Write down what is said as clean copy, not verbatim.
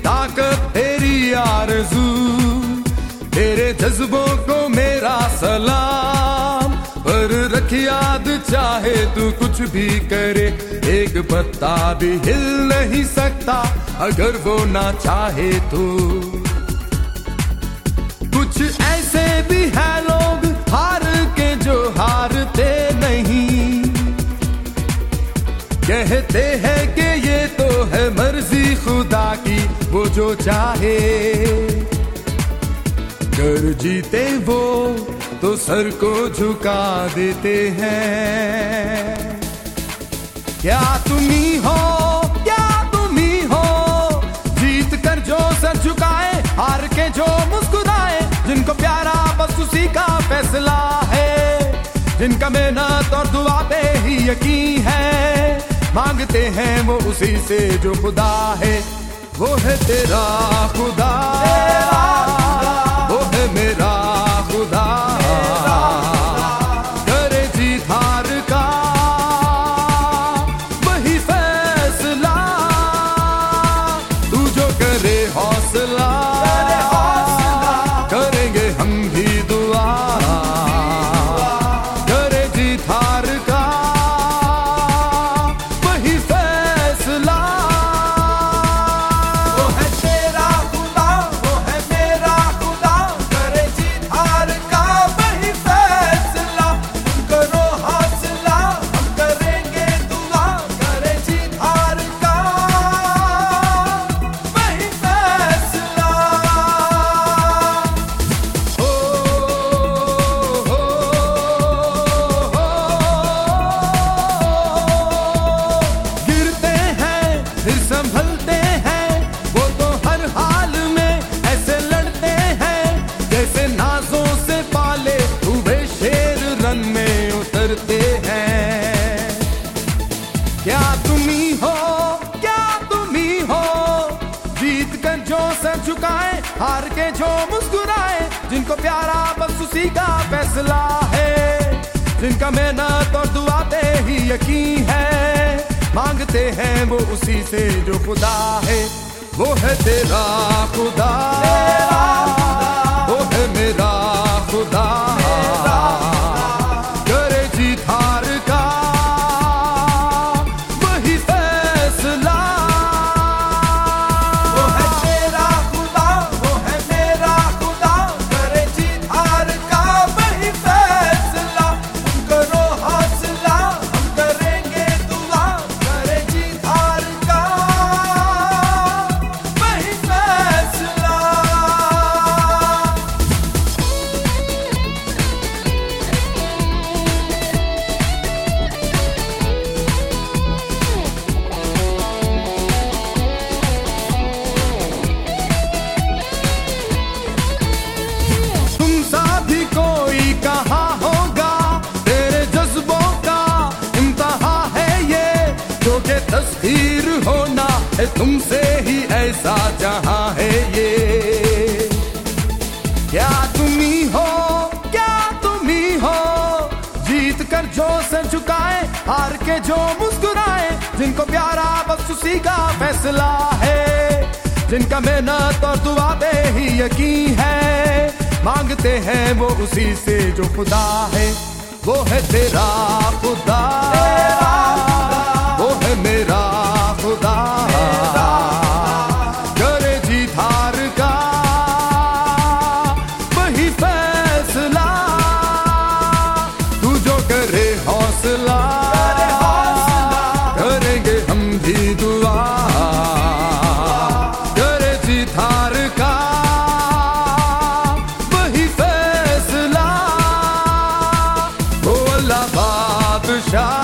ताकत तेरी आरज़ू, तेरे जज्बों को मेरा सलाम। पर रख याद चाहे तू कुछ भी करे, एक पत्ता भी हिल नहीं सकता अगर वो ना चाहे तो। कुछ ऐसे भी है लोग हार के जो हारते नहीं, कहते हैं कि ये तो है मर्जी खुदा की, वो जो चाहे। कर जीते वो तो सर को झुका देते हैं। क्या तुम ही हो, क्या तुम ही हो, जीत कर जो सर झुकाए, हार के जो मुस्कुराए, जिनको प्यारा बस उसी का फैसला है, जिनका मेहनत और दुआ पे ही यकीन है, मांगते हैं वो उसी से जो खुदा है। वो है तेरा खुदा, वो है मेरा खुदा, करे जीत हार का वही फैसला, तू जो करे हौसला, करेंगे हम भी दुआ, करे जीत हार का वही फैसला। वो है तेरा खुदा, वो है मेरा खुदा, करे जीत हार का वही फैसला, करो हौसला, हम करेंगे दुआ, करे जीत हार का वही फैसला। गिरते हैं फिर संभलते हैं, वो तो हर हाल में ऐसे लड़ते हैं, जैसे नाजों से पाले हुए शेर रन में उतरते हैं। क्या तुम ही हो, क्या तुम ही हो, जीत कर जो सर झुकाए, हार के जो मुस्कुराए, जिनको प्यारा बस उसी का फैसला है, जिनका मेहनत और दुआ पे ही यकीन है, मांगते हैं वो उसी से जो खुदा है। वो है तेरा खुदा, वो है मेरा खुदा, करे जीत हार का वही फैसला। वो है तेरा खुदा, वो है मेरा खुदा, करे जीत हार का वही फैसला, करो हौसला, हम करेंगे दुआ, करे जीत हार का वही फैसला। तुम सा भी कोई कहाँ होगा, तेरे जज्बों का इम्तहा है ये, जो के तस्खीर होना है तुमसे ही ऐसा जहां है ये। क्या तुम ही हो, क्या तुम ही हो, जीत कर जो सर झुकाए, हार के जो मुस्कुराए, जिनको प्यारा बस उसी का फैसला है, जिनका मेहनत और दुआ पे ही यकीन है, मांगते हैं वो उसी से जो खुदा है। वो है तेरा खुदा, वो है मेरा खुदा, करे जीत हार का वही फैसला, तू जो करे हौसला, करेंगे हम भी दुआ, करे जीत हार का वही फैसला। ओ अल्लाह बादशाह।